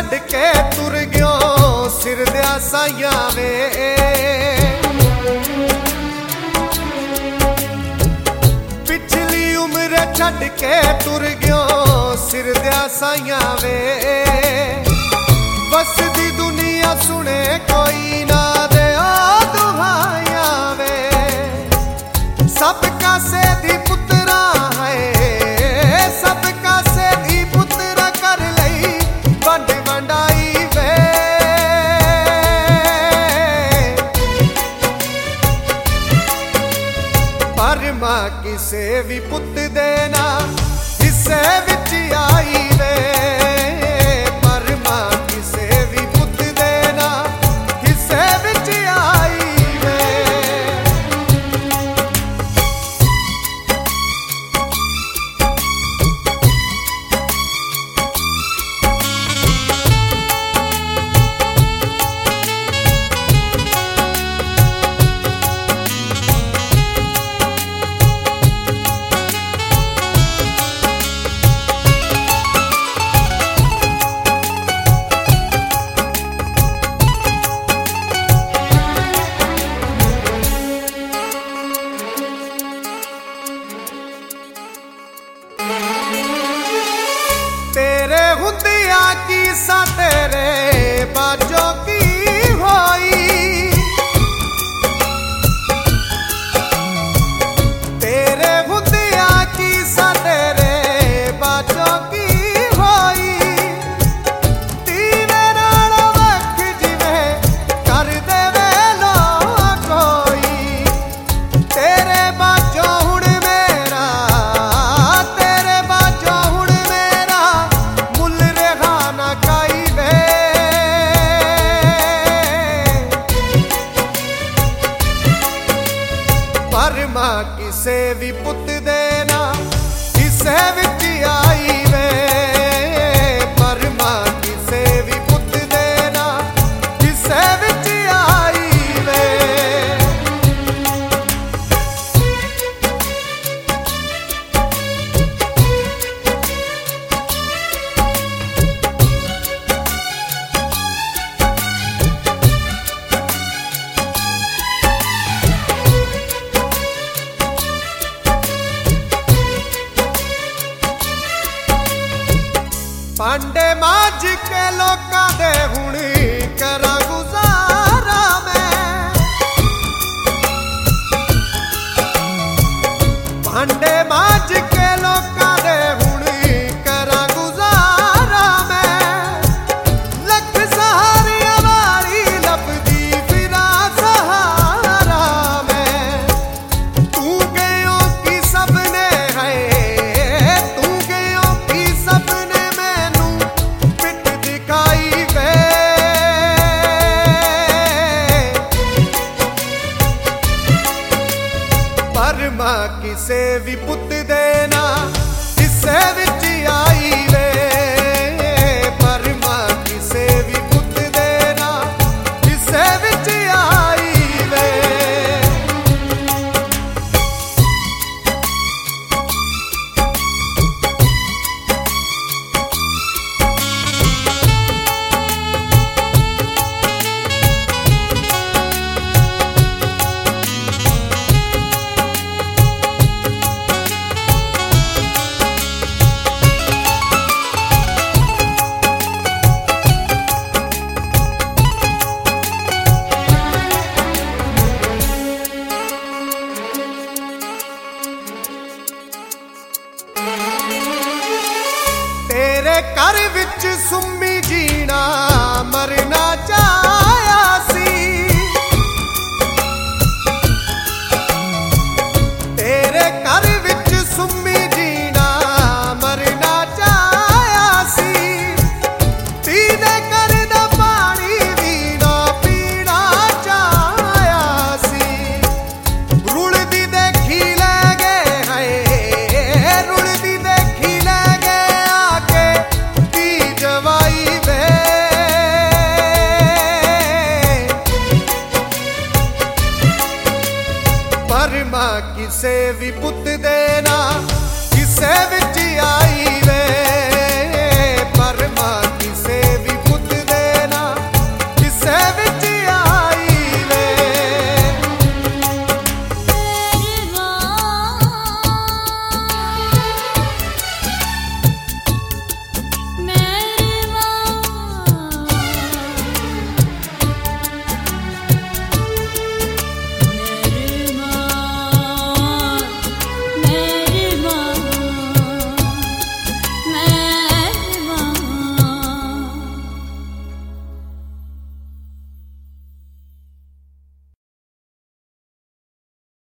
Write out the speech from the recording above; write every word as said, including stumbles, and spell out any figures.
छड़ के तुर गयो सिर दिया साइया वे। पिछली उम्र छड़ के तुर गयो सिर दिया साइया वे। बस दी दुनिया सुने कोई ना दे ओ दुहाइया वे। सबका से दी पुत्रा है सबका से दी पुत्रा कर लई वंड वंडाई वे। पर मां किसे भी पुत देना हिस्से विच आई वे। तेरे हुंदिया की सा तेरे बाजों की होई। तेरे हुंदिया की सा तेरे बाजों की होई। तीवे नाल वख जिवें कर देवे लो कोई। तेरे बाजों हुण मेरा तेरे बाजों हुण मेरा मुल रेहा ना काई वे। पर मां किसे भी पुत देना हिस्से विच आई वे। पर मां किसे भी पुत देना हिस्से विच आई वे। पांडे माज के लोकां दे हुण करा गुजारा मैं। पांडे माज के लोकां दे हुण करा गुजारा मैं। लख सहारिया वाली लभदी फिरा सहारा मैं। तू गयो की सबने है तू गयो की सबने मां किसे भी पुत देना हिस्से विच आई वे। पर मां किसे भी पुत देना हिस्से विच आई वे। तेरे कर